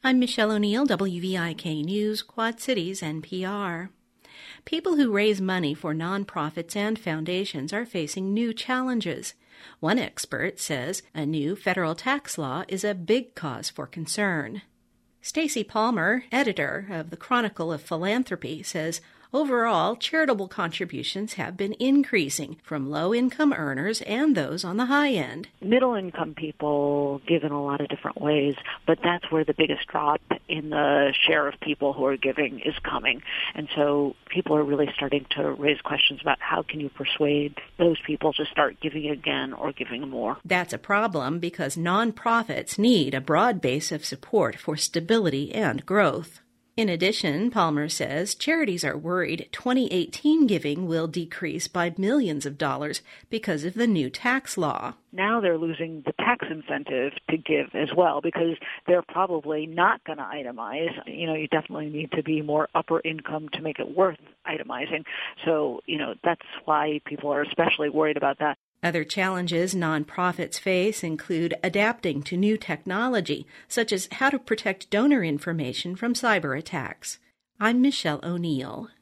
I'm Michelle O'Neill, WVIK News, Quad Cities, NPR. People who raise money for nonprofits and foundations are facing new challenges. One expert says a new federal tax law is a big cause for concern. Stacy Palmer, editor of the Chronicle of Philanthropy, says overall, charitable contributions have been increasing from low-income earners and those on the high end. Middle-income people give in a lot of different ways, but that's where the biggest drop in the share of people who are giving is coming. And so people are really starting to raise questions about how can you persuade those people to start giving again or giving more. That's a problem because nonprofits need a broad base of support for stability and growth. In addition, Palmer says charities are worried 2018 giving will decrease by millions of dollars because of the new tax law. Now they're losing the tax incentive to give as well because they're probably not going to itemize. You definitely need to be more upper income to make it worth itemizing. So, that's why people are especially worried about that. Other challenges nonprofits face include adapting to new technology, such as how to protect donor information from cyber attacks. I'm Michelle O'Neill.